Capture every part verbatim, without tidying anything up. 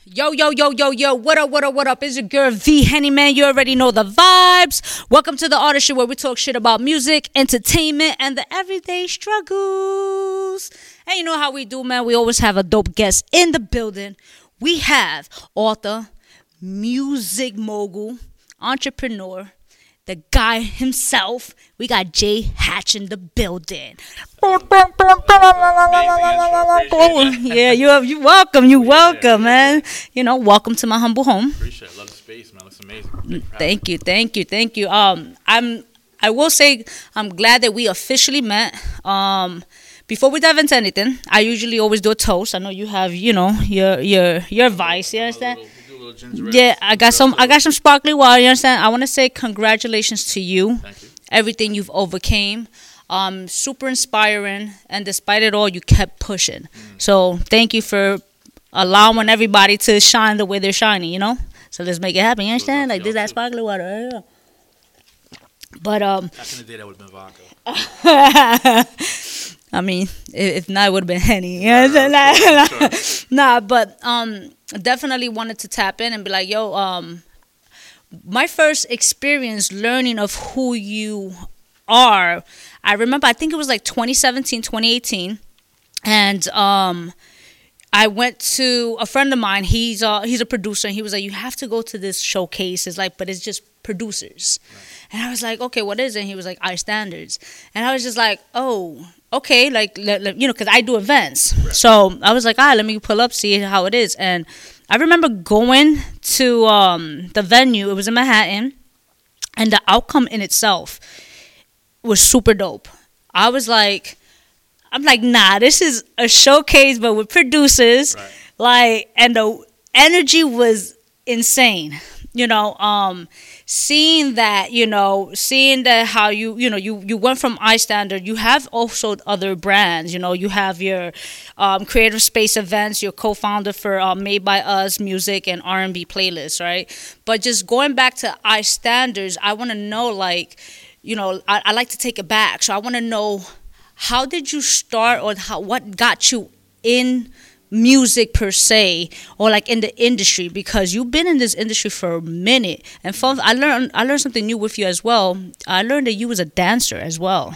Yo, yo, yo, yo, yo, what up, what up, what up? It's your girl V Henny, man. You already know the vibes. Welcome to the Artist Show, where we talk shit about music, entertainment, and the everyday struggles. And you know how we do, man. We always have a dope guest in the building. We have author, music mogul, entrepreneur, the guy himself. We got J Hatch in the building. Yeah, you are, you welcome, you welcome, man. You know, welcome to my humble home. Appreciate it. Love the space, man. Looks amazing. Thank you, thank you, thank you. Um, I'm. I will say I'm glad that we officially met. Um, before we dive into anything, I usually always do a toast. I know you have, you know, your your your vice. You understand? Yeah, I got some. I got some sparkly water. You understand? I want to say congratulations to you. Thank you. Everything you've overcame, um, super inspiring, and despite it all, you kept pushing. Mm. So thank you for allowing everybody to shine the way they're shining. You know. So let's make it happen. You understand? Like this, that sparkly water. Yeah. But um. Back in the day, that would have been vodka. I mean, if not, it would have been Henny. You know what I'm saying? Sure. Nah, but um, definitely wanted to tap in and be like, yo, um, my first experience learning of who you are, I remember, I think it was like twenty seventeen, twenty eighteen, and um, I went to a friend of mine. He's uh, he's a producer, and he was like, you have to go to this showcase. It's like, but it's just producers. Right. And I was like, okay, what is it? And he was like, I Standards. And I was just like, oh, okay, like, let, let, you know, because I do events. Right. So I was like, ah, let me pull up, see how it is. And I remember going to um, the venue. It was in Manhattan. And the outcome in itself was super dope. I was like, I'm like, nah, this is a showcase, but with producers. Right. Like, and the energy was insane. You know, um, seeing that, you know, seeing that how you, you know, you, you went from iStandard, you have also other brands, you know, you have your um, Creative Space events, your co-founder for uh, Made by Us music and R and B playlists, right? But just going back to iStandards, I want to know, like, you know, I, I like to take it back. So I want to know, how did you start, or how, what got you in music per se, or like in the industry, because you've been in this industry for a minute. And fun, I learned I learned something new with you as well. I learned that you was a dancer as well.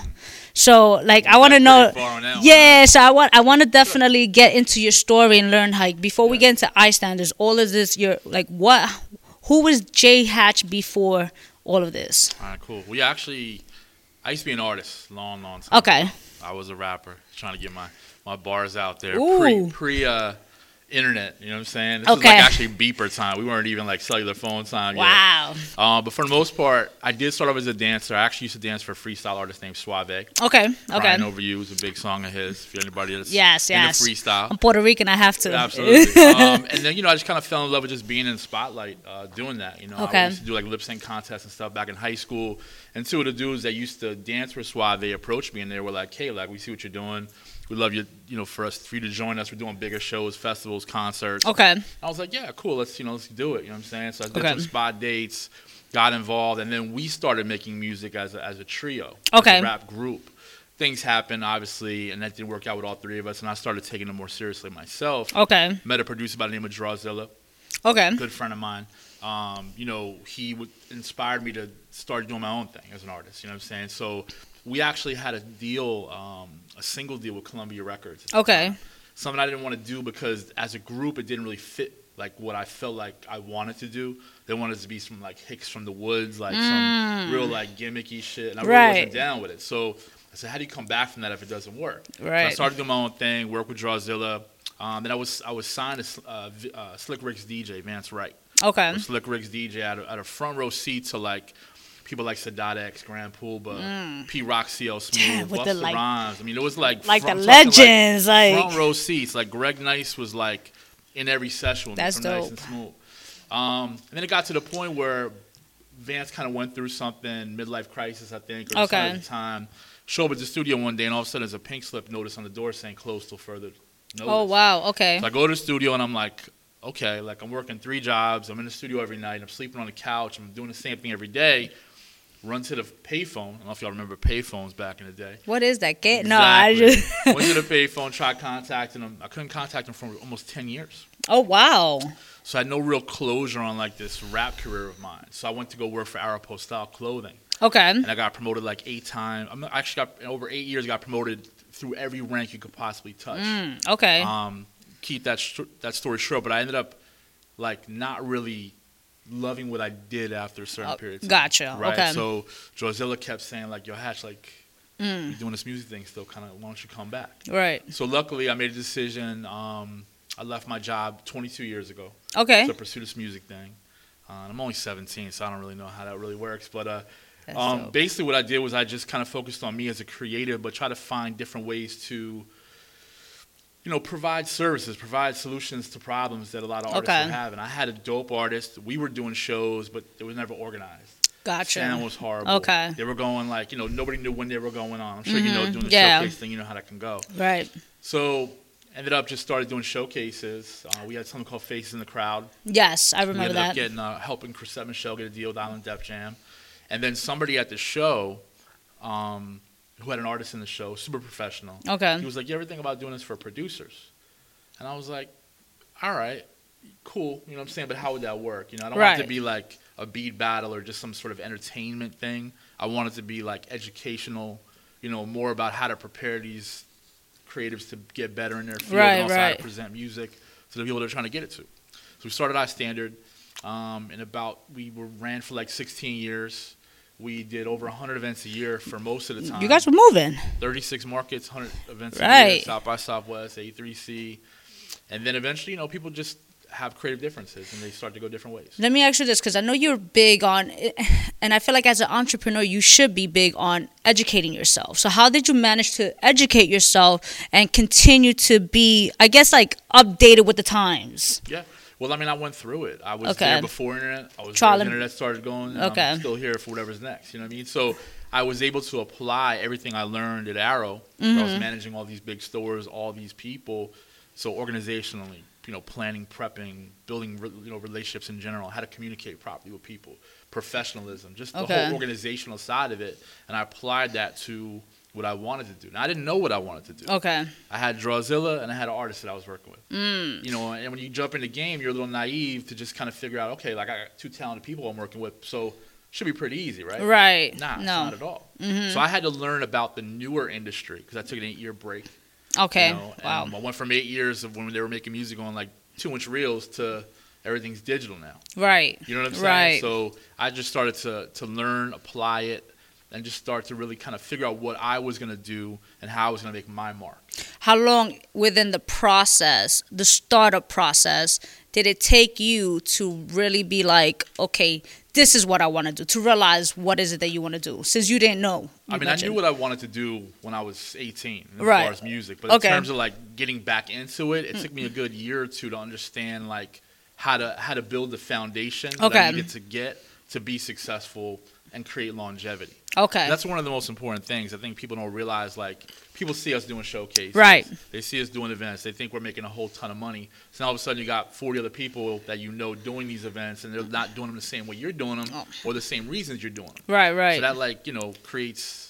So like I want to know, yeah. So I want I want to definitely get into your story and learn how. Before we get into iStanders, all of this, you're like, what? Who was J Hatch before all of this? All right, cool. We actually, I used to be an artist, long, long time. Okay. Ago. I was a rapper, trying to get my. My bars out there, Ooh. pre pre uh, internet. You know what I'm saying? This okay. was like actually beeper time. We weren't even like cellular phone time wow. yet. Wow. Uh, but for the most part, I did start off as a dancer. I actually used to dance for a freestyle artist named Suave. Okay. Okay. Crying Over You was a big song of his. If anybody that's yes, yes. in the freestyle. I'm Puerto Rican. I have to. Absolutely. um, and then you know, I just kind of fell in love with just being in the spotlight, uh, doing that. You know, okay. I used to do like lip sync contests and stuff back in high school. And two of the dudes that used to dance with Suave approached me, and they were like, "Hey, like we see what you're doing. We love you, you know, for us, for you to join us. We're doing bigger shows, festivals, concerts." Okay. I was like, yeah, cool. Let's, you know, let's do it. You know what I'm saying? So I did okay. some spot dates, got involved, and then we started making music as a, as a trio, okay. as a rap group. Things happened, obviously, and that didn't work out with all three of us, and I started taking it more seriously myself. Okay. Met a producer by the name of Drawzilla. Okay. Good friend of mine. Um, you know, he w- inspired me to start doing my own thing as an artist. You know what I'm saying? So we actually had a deal, um, a single deal with Columbia Records. Okay. Time. Something I didn't want to do because as a group, it didn't really fit like what I felt like I wanted to do. They wanted to be some like Hicks from the Woods, like mm. some real like gimmicky shit, and I really right. wasn't down with it. So I said, how do you come back from that if it doesn't work? Right. So I started doing my own thing, work with Drawzilla. Um, then I was I was signed to uh, uh, Slick Rick's D J, Vance Wright. Okay. Slick Rick's D J at a, at a front row seat to like people like Sadat X, Grand Poobah, mm. P Rock, C L Smooth, yeah, Busta like, Rhymes. I mean, it was like like front, the legends, like, like front row seats. Like Greg Nice was like in every session with that's me from dope. Nice and Smooth. Um, and then it got to the point where Vance kind of went through something, midlife crisis, I think, or okay. at the time. Showed up at the studio one day, and all of a sudden there's a pink slip notice on the door saying closed till further notice. Oh, wow. Okay. So I go to the studio, and I'm like, okay, like I'm working three jobs. I'm in the studio every night. I'm sleeping on the couch. I'm doing the same thing every day. Run to the payphone. I don't know if y'all remember payphones back in the day. What is that? Get exactly. No, I just went to the payphone, tried contacting them. I couldn't contact them for almost ten years. Oh, wow. So I had no real closure on like this rap career of mine. So I went to go work for Aeropostale Clothing. Okay. And I got promoted like eight times. I'm I actually got over eight years. Got promoted through every rank you could possibly touch. Mm, okay. Um, keep that sh- that story short, but I ended up like not really loving what I did after a certain Oh, period of time. gotcha. Right? Okay. So Drawzilla kept saying like, "Yo, Hatch, like Mm. you're doing this music thing still. Kind of, why don't you come back?" Right. So luckily, I made a decision. Um, I left my job twenty-two years ago Okay. to pursue this music thing. Uh, and I'm only seventeen, so I don't really know how that really works. But uh, That's um, dope. basically, what I did was I just kind of focused on me as a creative, but try to find different ways to, you know, provide services, provide solutions to problems that a lot of artists Okay. would have. And I had a dope artist. We were doing shows, but it was never organized. Gotcha. Sound was horrible. Okay. They were going like, you know, nobody knew when they were going on. I'm sure you know, Mhm. doing the Yeah. showcase thing, you know how that can go. Right. So ended up just started doing showcases. Uh, we had something called Faces in the Crowd. Yes, I We remember ended that. up getting uh, helping Chrisette Michelle get a deal with Island Def Jam, and then somebody at the show, um, who had an artist in the show, super professional. Okay. He was like, "You ever think about doing this for producers?" And I was like, "All right, cool." You know what I'm saying? But how would that work? You know, I don't want it Right. to be like a beat battle or just some sort of entertainment thing. I want it to be like educational. You know, more about how to prepare these creatives to get better in their field, Right, and also how right. to present music to the people they're trying to get it to. So we started iStandard, um, and about we were ran for like sixteen years. We did over one hundred events a year for most of the time. You guys were moving. thirty-six markets, one hundred events a year, Right. South by Southwest, A three C, and then eventually, you know, people just have creative differences and they start to go different ways. Let me ask you this, because I know you're big on, and I feel like as an entrepreneur, you should be big on educating yourself. So how did you manage to educate yourself and continue to be, I guess, like updated with the times? Yeah. Well, I mean, I went through it. I was Okay. there before internet. I was Trial there as and- internet started going. And Okay. I'm still here for whatever's next. You know what I mean? So I was able to apply everything I learned at Arrow. Where I was managing all these big stores, all these people. So organizationally, you know, planning, prepping, building, re- you know, relationships in general, how to communicate properly with people, professionalism, just the Okay. whole organizational side of it. And I applied that to what I wanted to do. Now, I didn't know what I wanted to do. Okay. I had Drawzilla and I had an artist that I was working with. Mm. You know, and when you jump in the game, you're a little naive to just kind of figure out, okay, like I got two talented people I'm working with, so should be pretty easy, right? Right. Nah, it's No. not at all. Mhm. So I had to learn about the newer industry because I took an eight-year break. Okay. You know, Wow. and I went from eight years of when they were making music on like two-inch reels to everything's digital now. Right. You know what I'm saying? Right. So I just started to to learn, apply it, and just start to really kind of figure out what I was going to do and how I was going to make my mark. How long within the process, the startup process, did it take you to really be like, okay, this is what I want to do, to realize what is it that you want to do, since you didn't know? I You mean, mentioned. I knew what I wanted to do when I was eighteen, as Right. far as music. But Okay. in terms of like getting back into it, it took me a good year or two to understand like how to how to build the foundation that Okay. I needed to get to be successful and create longevity. Okay. That's one of the most important things. I think people don't realize, like, people see us doing showcases. Right. They see us doing events. They think we're making a whole ton of money. So now all of a sudden you got forty other people that you know doing these events, and they're not doing them the same way you're doing them Oh. or the same reasons you're doing them. Right, right. So that, like, you know, creates,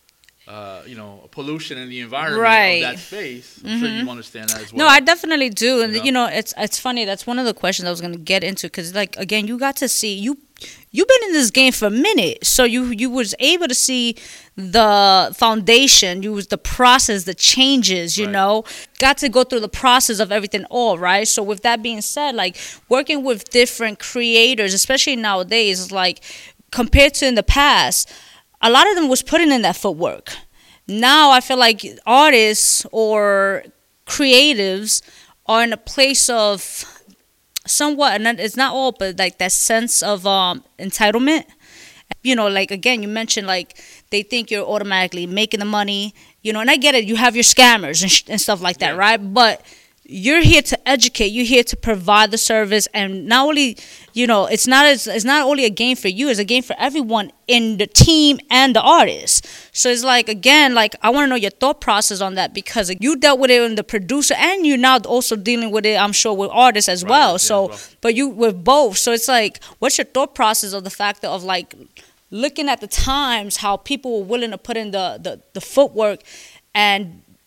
uh, you know, pollution in the environment Right. of that space. I'm sure you understand that as well. No, I definitely do, and You know? you know, it's it's funny. That's one of the questions I was gonna get into, because like again, you got to see you. You've been in this game for a minute, so you you was able to see the foundation. You was the process, the changes. You Right. know, got to go through the process of everything all right. So with that being said, like working with different creators, especially nowadays, is like compared to in the past, a lot of them was putting in that footwork. Now I feel like artists or creatives are in a place of somewhat, and it's not all, but like that sense of um, entitlement. You know, like again, you mentioned like they think you're automatically making the money. You know, and I get it. You have your scammers and, sh- and stuff like that, Yeah. right? But you're here to educate. You're here to provide the service, and not only, you know, it's not as it's not only a game for you. It's a game for everyone in the team and the artist. So it's like again, like I want to know your thought process on that, because you dealt with it in the producer, and you're now also dealing with it, I'm sure, with artists as Right, well. yeah, So, well. but you with both. So it's like, what's your thought process of the fact of like looking at the times, how people were willing to put in the the, the footwork and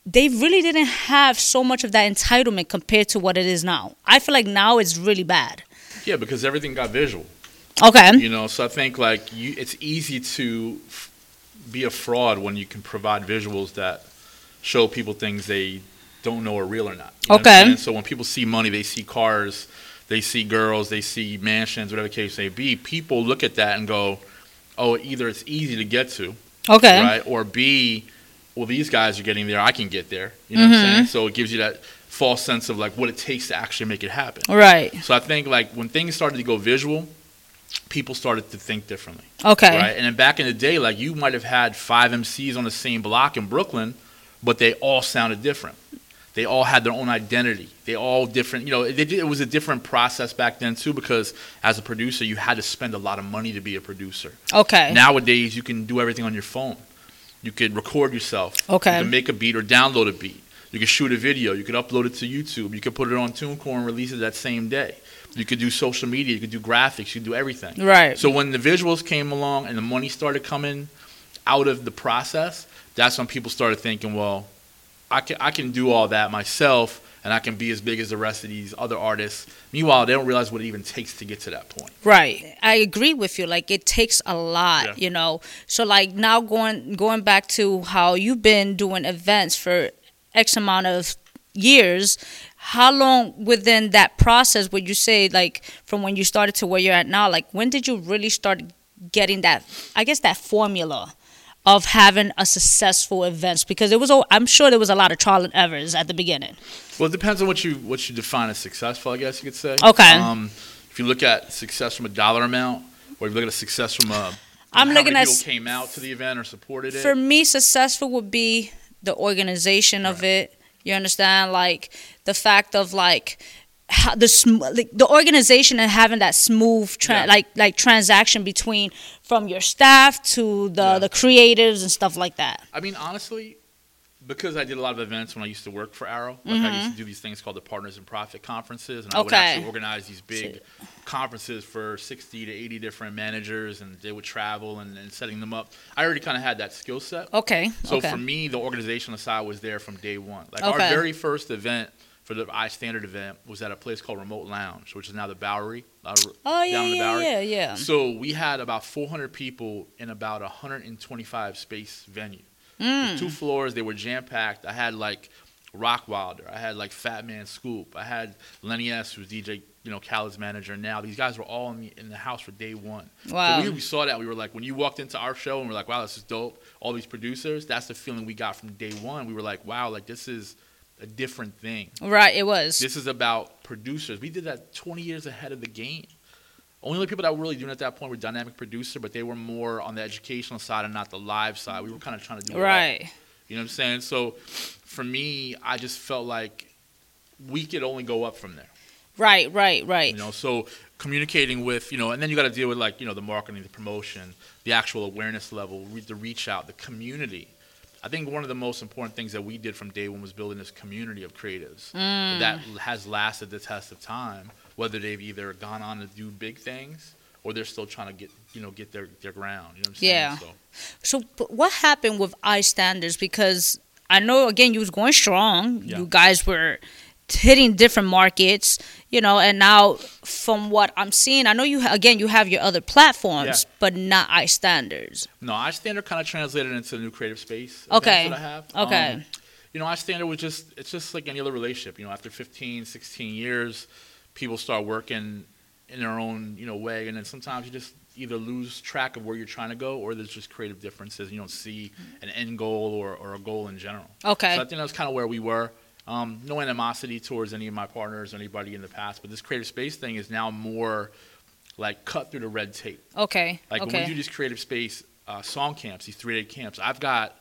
they really didn't have so much of that entitlement compared to what it is now. I feel like now it's really bad. Yeah, because everything got visual. Okay. You know, so I think like you, it's easy to f- be a fraud when you can provide visuals that show people things they don't know are real or not. You know Okay. And so when people see money, they see cars, they see girls, they see mansions, whatever the case may be. People look at that and go, "Oh, either it's easy to get to, Okay. right? Or B, well, these guys are getting there, I can get there." You know mm-hmm. what I'm saying? So it gives you that false sense of like what it takes to actually make it happen. Right. So I think like when things started to go visual, people started to think differently. Okay. Right. And then back in the day, like you might have had five M Cs on the same block in Brooklyn, but they all sounded different. They all had their own identity. They all different. You know, it, it was a different process back then too, because as a producer, you had to spend a lot of money to be a producer. Okay. Nowadays, you can do everything on your phone. You could record yourself. Okay. You can make a beat or download a beat. You can shoot a video. You could upload it to YouTube. You could put it on TuneCore and release it that same day. You could do social media. You could do graphics. You could do everything. Right. So when the visuals came along and the money started coming out of the process, that's when people started thinking, well, I can I can do all that myself, and I can be as big as the rest of these other artists. Meanwhile, they don't realize what it even takes to get to that point. Right. I agree with you. Like, it takes a lot, yeah. you know. So, like, now going going back to how you've been doing events for X amount of years, how long within that process would you say, like, from when you started to where you're at now, like, when did you really start getting that, I guess, that formula of having a successful events? Because it was, I'm sure there was a lot of trial and errors at the beginning. Well, it depends on what you what you define as successful, I guess you could say. Okay. Um, if you look at success from a dollar amount, or if you look at success from a, I'm how looking many at people came out to the event or supported it. For me, successful would be the organization of right. it. You understand, like the fact of like how the sm- like, the organization and having that smooth tra- yeah. like like transaction between from your staff to the yeah. the creatives and stuff like that. I mean, honestly, because I did a lot of events when I used to work for Arrow, like mm-hmm. I used to do these things called the Partners in Profit conferences, and I okay. would actually organize these big conferences for sixty to eighty different managers, and they would travel and, and setting them up. I already kind of had that skill set. Okay. So okay. for me, the organizational side was there from day one. Like okay. our very first event for the iStandard event was at a place called Remote Lounge, which is now the Bowery. Uh, oh yeah, down in the yeah, Bowery. yeah, yeah. So we had about four hundred people in about a one hundred twenty-five space venue. Mm. Two floors, they were jam-packed. I had, like, Rockwilder. I had, like, Fat Man Scoop. I had Lenny S., who's D J, you know, Khaled's manager now. These guys were all in the, in the house for day one. Wow. So we, we saw that. We were like, when you walked into our show and we're like, wow, this is dope. All these producers, that's the feeling we got from day one. We were like, wow, like, this is a different thing. Right, it was. This is about producers. We did that twenty years ahead of the game. Only people that were really doing it at that point were Dynamic Producer, but they were more on the educational side and not the live side. We were kind of trying to do it right. all. You know what I'm saying? So for me, I just felt like we could only go up from there. Right, right, right. You know, so communicating with, you know, and then you got to deal with, like, you know, the marketing, the promotion, the actual awareness level, the reach out, the community. I think one of the most important things that we did from day one was building this community of creatives mm. that has lasted the test of time, whether they've either gone on to do big things or they're still trying to get, you know, get their, their ground. You know what I'm saying? Yeah. So, so but what happened with iStanders? Because I know, again, you was going strong. Yeah. You guys were hitting different markets, you know, and now from what I'm seeing, I know you, ha- again, you have your other platforms, yeah. but not iStanders. No, iStandard kind of translated into the new creative space. Okay. That I have. Okay. Um, you know, iStandard was just, it's just like any other relationship. You know, after fifteen, sixteen years, people start working in their own, you know, way, and then sometimes you just either lose track of where you're trying to go, or there's just creative differences. You don't see an end goal or, or a goal in general. Okay. So I think that's kind of where we were. Um, no animosity towards any of my partners or anybody in the past, but this creative space thing is now more like cut through the red tape. Okay. Like okay. when we do these creative space uh, song camps, these three-day camps, I've got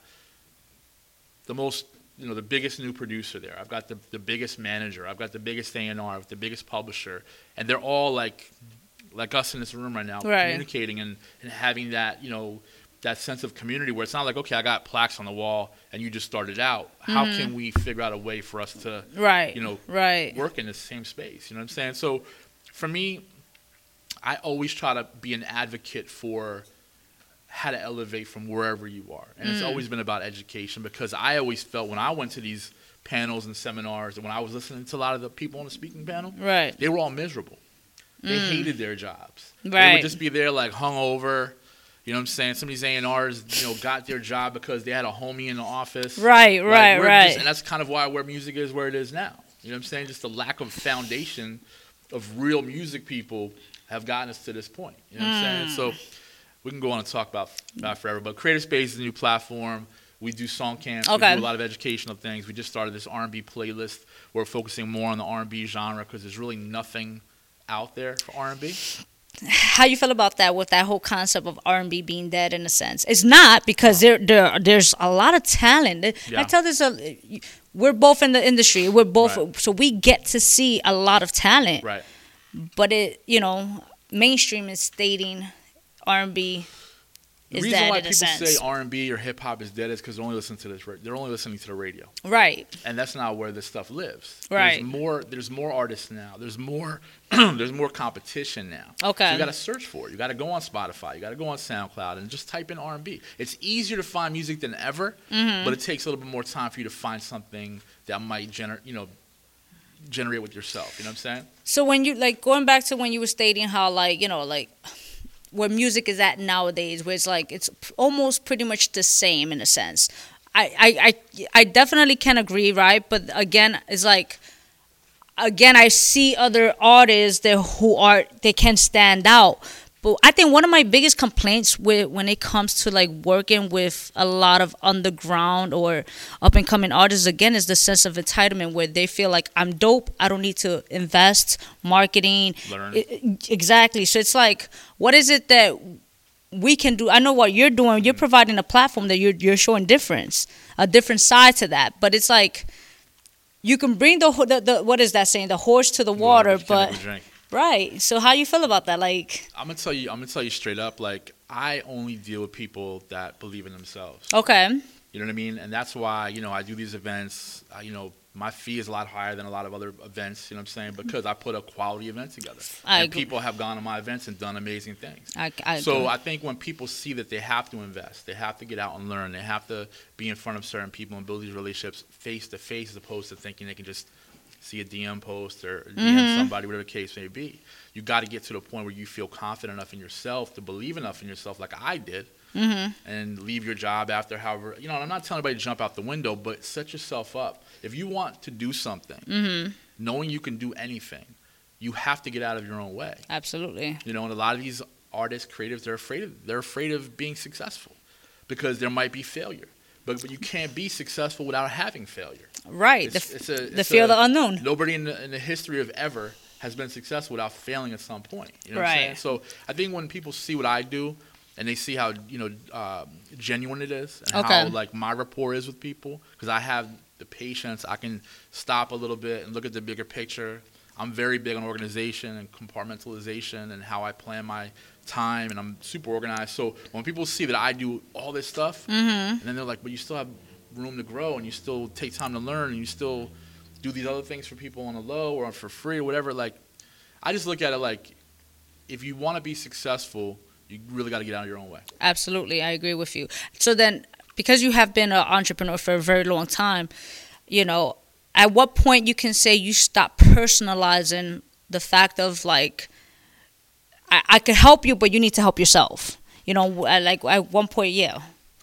the most, you know, the biggest new producer there. I've got the, the biggest manager. I've got the biggest A and R, the biggest publisher. And they're all like like us in this room right now, right. communicating and, and having that, you know, that sense of community where it's not like, okay, I got plaques on the wall and you just started out. How mm-hmm. can we figure out a way for us to, right. you know, right. work in the same space? You know what I'm saying? So for me, I always try to be an advocate for how to elevate from wherever you are. And mm. it's always been about education, because I always felt when I went to these panels and seminars, and when I was listening to a lot of the people on the speaking panel, right, they were all miserable. They mm. hated their jobs. Right. They would just be there like hungover. You know what I'm saying? Some of these A and Rs, you know, got their job because they had a homie in the office. Right, like, right, right. Just, and that's kind of why where music is where it is now. You know what I'm saying? Just the lack of foundation of real music people have gotten us to this point. You know what mm. I'm saying? So we can go on and talk about that forever. But Creative Space is a new platform. We do song camps. Okay. We do a lot of educational things. We just started this R and B playlist. We're focusing more on the R and B genre because there's really nothing out there for R and B. How you feel about that, with that whole concept of R and B being dead in a sense? It's not, because there, there there's a lot of talent. Yeah. I tell this, uh, we're both in the industry. We're both, right. So we get to see a lot of talent. Right. But it, you know, mainstream is stating R and B is dead in a sense. The reason why people say R and B or hip hop is dead is because they're only listening to this. They're only listening to the radio. Right. And that's not where this stuff lives. Right. There's more. There's more artists now. There's more. There's more competition now. Okay. So you got to search for it. You got to go on Spotify. You got to go on SoundCloud and just type in R and B. It's easier to find music than ever, mm-hmm. but it takes a little bit more time for you to find something that might generate, you know, generate with yourself. You know what I'm saying? So when you, like, going back to when you were stating how, like, you know, like, where music is at nowadays, where it's like it's almost pretty much the same in a sense. I, I, I, I definitely can agree, right? But again, it's like, again, I see other artists that who are, they can stand out. But I think one of my biggest complaints with when it comes to like working with a lot of underground or up and coming artists, again, is the sense of entitlement, where they feel like, I'm dope, I don't need to invest, marketing. Learn. It, exactly. So it's like, what is it that we can do? I know what you're doing. You're providing a platform that you're you're showing difference, a different side to that. But it's like, you can bring the the, the what is that saying? The horse to the water, but. Right. So how you feel about that? Like, I'm gonna tell you, I'm gonna tell you straight up. Like, I only deal with people that believe in themselves. Okay. You know what I mean? And that's why, you know, I do these events. Uh, you know, my fee is a lot higher than a lot of other events. You know what I'm saying? Because I put a quality event together, I and agree. People have gone to my events and done amazing things. I, I so agree. I think when people see that they have to invest, they have to get out and learn, they have to be in front of certain people and build these relationships face to face, as opposed to thinking they can just see a D M post or D M mm-hmm. somebody, whatever the case may be. You got to get to the point where you feel confident enough in yourself to believe enough in yourself, like I did, mm-hmm. and leave your job after however, you know, I'm not telling anybody to jump out the window, but set yourself up. If you want to do something, mm-hmm. knowing you can do anything, you have to get out of your own way. Absolutely. You know, and a lot of these artists, creatives, they're afraid of, they're afraid of being successful because there might be failure. But, but you can't be successful without having failure. Right. It's, the it's a, the it's fear a, of the unknown. Nobody in the, in the history of ever has been successful without failing at some point. You know right. what I'm saying? So I think when people see what I do and they see how, you know, uh, genuine it is and okay. how, like, my rapport is with people, because I have the patience, I can stop a little bit and look at the bigger picture. I'm very big on organization and compartmentalization and how I plan my time, and I'm super organized. So when people see that I do all this stuff, mm-hmm. and then they're like, but you still have room to grow, and you still take time to learn, and you still do these other things for people on the low or for free or whatever, like, I just look at it like, if you want to be successful, you really got to get out of your own way. Absolutely. I agree with you. So then, because you have been an entrepreneur for a very long time, you know, at what point you can say you stop personalizing the fact of, like, I, I could help you, but you need to help yourself. You know, like, at one point, yeah.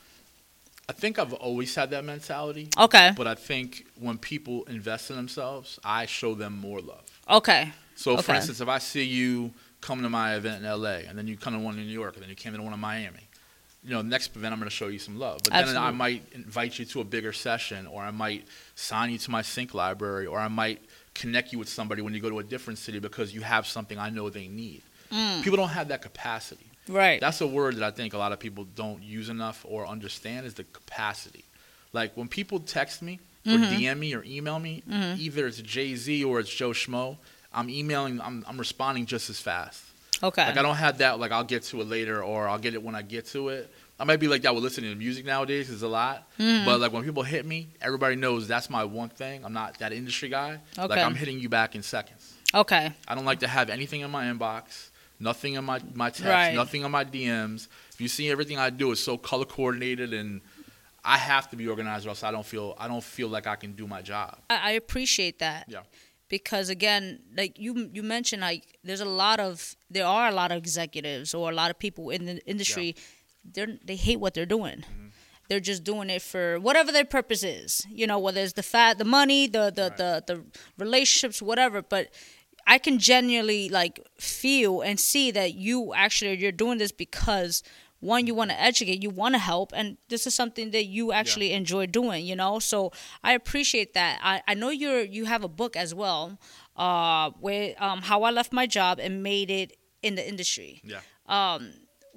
I think I've always had that mentality. Okay. But I think when people invest in themselves, I show them more love. Okay. So, okay. for instance, if I see you come to my event in L A, and then you come to one in New York, and then you came to one in Miami, you know, next event I'm going to show you some love. But Absolutely. Then I might invite you to a bigger session, or I might sign you to my sync library, or I might connect you with somebody when you go to a different city because you have something I know they need. Mm. People don't have that capacity. Right. That's a word that I think a lot of people don't use enough or understand, is the capacity. Like, when people text me or mm-hmm. D M me or email me, mm-hmm. either it's Jay-Z or it's Joe Schmo, I'm emailing, I'm, I'm responding just as fast. Okay. Like, I don't have that, like, I'll get to it later or I'll get it when I get to it. I might be like that with listening to music nowadays. It's a lot. Mm-hmm. But, like, when people hit me, everybody knows that's my one thing. I'm not that industry guy. Okay. Like, I'm hitting you back in seconds. Okay. I don't like to have anything in my inbox. Nothing in my, my text, Right. nothing on my D Ms. If you see everything I do is so color coordinated, and I have to be organized, or else I don't feel I don't feel like I can do my job. I, I appreciate that. Yeah. Because again, like you you mentioned, like there's a lot of there are a lot of executives or a lot of people in the industry. They are they hate what they're doing. Mm-hmm. They're just doing it for whatever their purpose is. You know, whether it's the fat, the money, the the, Right. the the relationships, whatever. But I can genuinely like feel and see that you actually you're doing this because one, you want to educate, you want to help, and this is something that you actually Yeah. enjoy doing, you know. So I appreciate that. I, I know you're you have a book as well, uh, where um how I left my job and made it in the industry. Yeah. Um,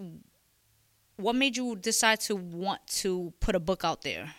what made you decide to want to put a book out there?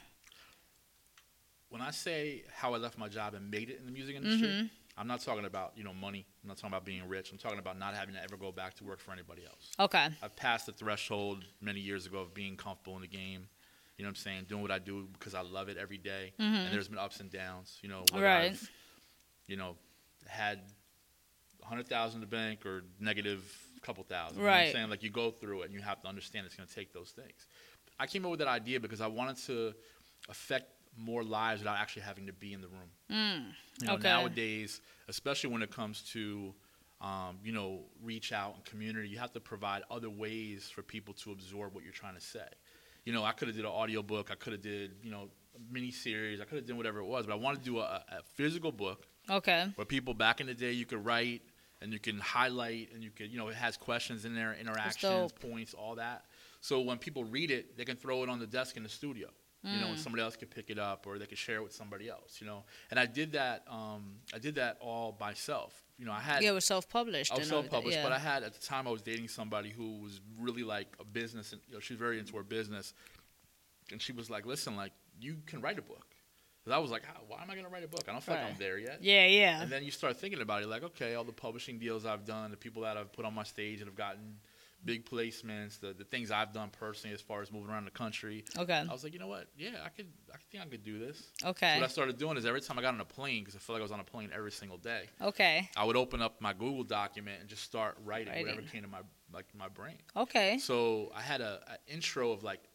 When I say how I left my job and made it in the music industry, Mm-hmm. I'm not talking about, you know, money. I'm not talking about being rich. I'm talking about not having to ever go back to work for anybody else. Okay. I've passed the threshold many years ago of being comfortable in the game. You know what I'm saying? Doing what I do because I love it every day. Mm-hmm. And there's been ups and downs. You know, whether Right. I've, you know, had one hundred thousand in the bank or negative couple thousand. You know what I'm Right. saying? Like, you go through it and you have to understand it's going to take those things. I came up with that idea because I wanted to affect more lives without actually having to be in the room. Mm. You know, Okay. nowadays, especially when it comes to, um, you know, reach out and community, you have to provide other ways for people to absorb what you're trying to say. You know, I could have did an audio book, I could have did, you know, a mini series, I could have done whatever it was, but I wanted to do a, a physical book Okay. where people back in the day you could write and you can highlight and you could, you know, it has questions in there, interactions, dope. points, all that. So when people read it, they can throw it on the desk in the studio. You know, and somebody else could pick it up, or they could share it with somebody else. You know, and I did that. Um, I did that all myself. You know, I had. Yeah, it was self-published. I was and everything, self-published, yeah. but I had at the time I was dating somebody who was really like a business, and you know, she was very into her business, and she was like, "Listen, like you can write a book." Because I was like, How, "Why am I going to write a book? I don't feel like Right. I'm there yet." Yeah, yeah. And then you start thinking about it, like, okay, all the publishing deals I've done, the people that I've put on my stage that have gotten big placements, the the things I've done personally as far as moving around the country. Okay. I was like, you know what? Yeah, I could. I think I could do this. Okay. So what I started doing is every time I got on a plane, because I felt like I was on a plane every single day, Okay. I would open up my Google document and just start writing, Writing. whatever came to my like my brain. Okay. So I had a, a intro of like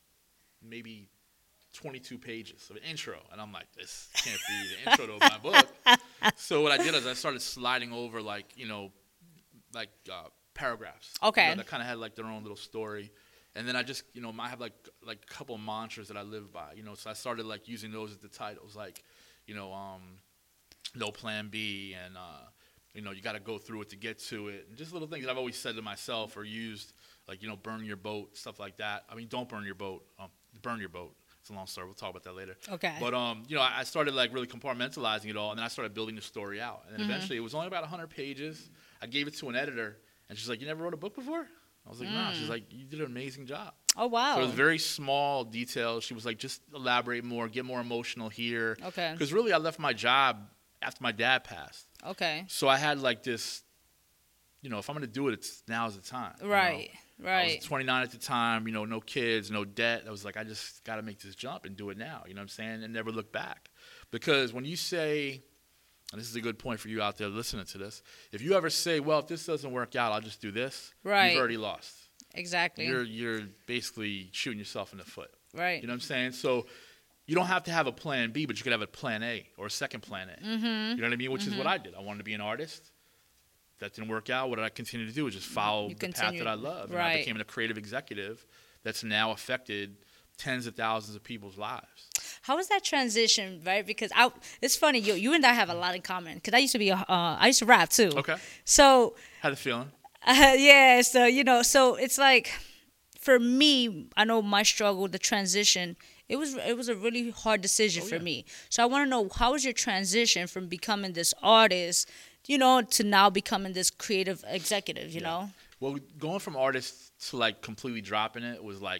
maybe twenty-two pages of an intro, and I'm like, this can't be the intro to my book. So what I did is I started sliding over like you know, like uh, paragraphs. Okay. You know, that kind of had like their own little story. And then I just, you know, I have like like a couple of mantras that I live by, you know. So I started like using those as the titles, like, you know, um, no plan B, and uh, you know, you got to go through it to get to it, and just little things that I've always said to myself or used, like, you know, burn your boat, stuff like that. I mean, don't burn your boat, um, burn your boat. It's a long story. We'll talk about that later. Okay. But um, you know, I I started like really compartmentalizing it all, and then I started building the story out, and then Mm-hmm. eventually it was only about one hundred pages. I gave it to an editor, and she's like, "You never wrote a book before?" I was like, "No." She's like, "You did an amazing job." Oh, wow. So it was very small details. She was like, just elaborate more, get more emotional here. Okay. Because really, I left my job after my dad passed. Okay. So I had like this, you know, if I'm going to do it, it's now's the time. you know? Right. I Right. was twenty-nine at the time, you know, no kids, no debt. I was like, I just got to make this jump and do it now. You know what I'm saying? And never look back. Because when you say, and this is a good point for you out there listening to this, if you ever say, well, if this doesn't work out, I'll just do this, Right. you've already lost. Exactly. You're you're basically shooting yourself in the foot. right. You know what I'm saying? So you don't have to have a plan B, but you could have a plan A or a second plan A. Mm-hmm. You know what I mean? Which is what I did. I wanted to be an artist. That didn't work out. What did I continue to do? Was just follow You the path continued. that I love. And Right. I became a creative executive that's now affected tens of thousands of people's lives. How was that transition, right? Because I, it's funny, you you and I have a lot in common. Because I used to be a, uh, I used to rap too. Okay. So, Had a feeling. uh, yeah, so you know, so it's like, for me, I know my struggle, the transition. It was it was a really hard decision Oh, for yeah. me. So I want to know, how was your transition from becoming this artist, you know, to now becoming this creative executive, you Yeah. know? Well, going from artist to like completely dropping it was like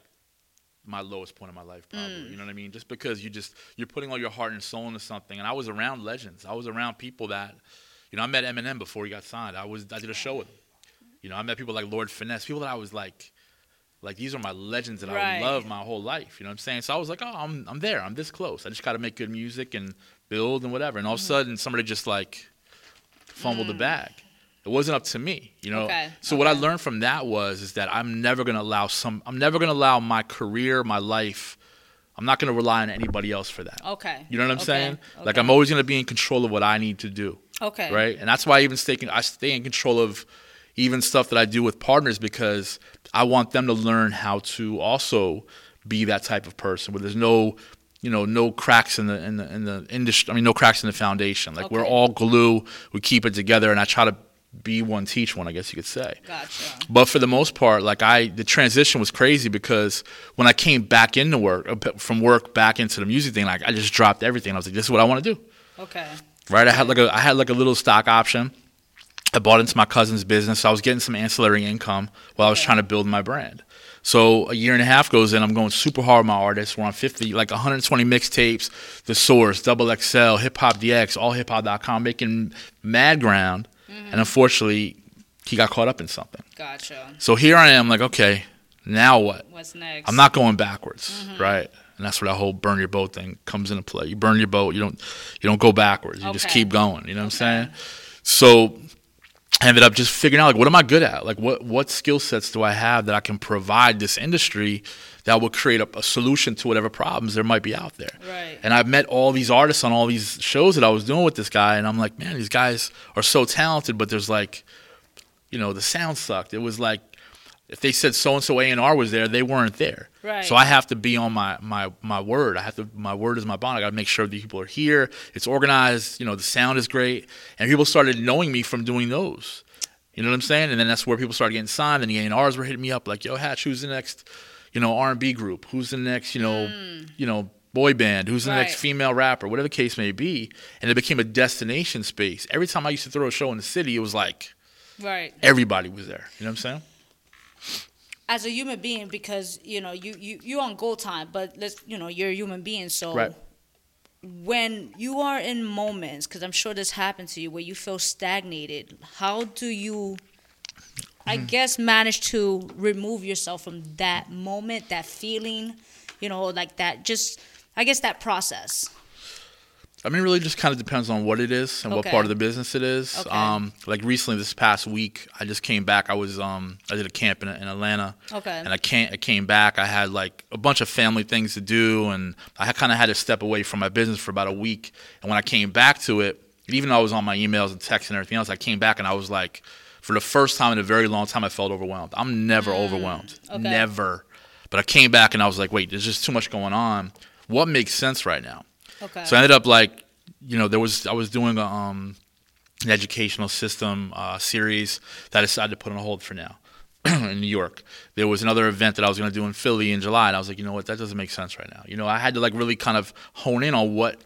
my lowest point in my life, probably. Mm. You know what I mean? Just because you just you're putting all your heart and soul into something. And I was around legends. I was around people that, you know, I met Eminem before he got signed. I was I did a show with him. You know, I met people like Lord Finesse, people that I was like, like these are my legends that Right. I love my whole life. You know what I'm saying? So I was like, oh, I'm I'm there. I'm this close. I just got to make good music and build and whatever. And all of a sudden, somebody just like fumbled the bag. It wasn't up to me, you know. Okay. So okay. what I learned from that was is that I'm never gonna allow some. I'm never gonna allow my career, my life. I'm not gonna rely on anybody else for that. Okay. You know what I'm okay. saying? Okay. Like I'm always gonna be in control of what I need to do. Okay. Right. And that's why I even stay. I stay in control of even stuff that I do with partners because I want them to learn how to also be that type of person where there's no. You know, no cracks in the in the in the industry. I mean, no cracks in the foundation. Like okay. we're all glue. We keep it together, and I try to be one, teach one. I guess you could say. Gotcha. But for the most part, like I, the transition was crazy because when I came back into work, from work back into the music thing, like I just dropped everything. I was like, this is what I want to do. Okay. Right. I had like a I had like a little stock option. I bought into my cousin's business. So I was getting some ancillary income while I was okay. trying to build my brand. So a year and a half goes in, I'm going super hard with my artists. We're on fifty, like one hundred twenty mixtapes, The Source, Double X L, Hip Hop D X, all hip hop dot com, making mad ground. Mm-hmm. And unfortunately, he got caught up in something. Gotcha. So here I am like, okay, now what? What's next? I'm not going backwards, mm-hmm. right? And that's where that whole burn your boat thing comes into play. You burn your boat, you don't you don't go backwards. You okay. just keep going, you know what okay. I'm saying? So I ended up just figuring out, like, what am I good at? Like, what, what skill sets do I have that I can provide this industry that will create a, a solution to whatever problems there might be out there? Right. And I've met all these artists on all these shows that I was doing with this guy, and I'm like, man, these guys are so talented, but there's like, you know, the sound sucked. It was like, if they said so-and-so A and R was there, they weren't there. Right. So I have to be on my, my, my word. I have to, my word is my bond. I got to make sure the people are here. It's organized. You know, the sound is great. And people started knowing me from doing those. You know what I'm saying? And then that's where people started getting signed. And the A and Rs were hitting me up like, yo, Hatch, who's the next, you know, R and B group? Who's the next, you know, mm. you know, boy band? Who's the right. next female rapper? Whatever the case may be. And it became a destination space. Every time I used to throw a show in the city, it was like right. everybody was there. You know what I'm saying? As a human being, because, you know, you, you, you're on Gold Time, but, let's you know, you're a human being. So right. when you are in moments, because I'm sure this happened to you, where you feel stagnated, how do you, I mm. guess, manage to remove yourself from that moment, that feeling, you know, like that, just, I guess, that process? I mean, it really just kind of depends on what it is and okay. what part of the business it is. Okay. Um, like recently, this past week, I just came back. I was um, I did a camp in, in Atlanta. Okay. And I came, I came back. I had like a bunch of family things to do, and I kind of had to step away from my business for about a week. And when I came back to it, even though I was on my emails and texts and everything else, I came back and I was like, for the first time in a very long time, I felt overwhelmed. I'm never mm. overwhelmed. Okay. Never. But I came back and I was like, wait, there's just too much going on. What makes sense right now? Okay. So I ended up like, you know, there was I was doing a, um, an educational system uh, series that I decided to put on hold for now in New York. There was another event that I was going to do in Philly in July, and I was like, you know what, that doesn't make sense right now. You know, I had to like really kind of hone in on what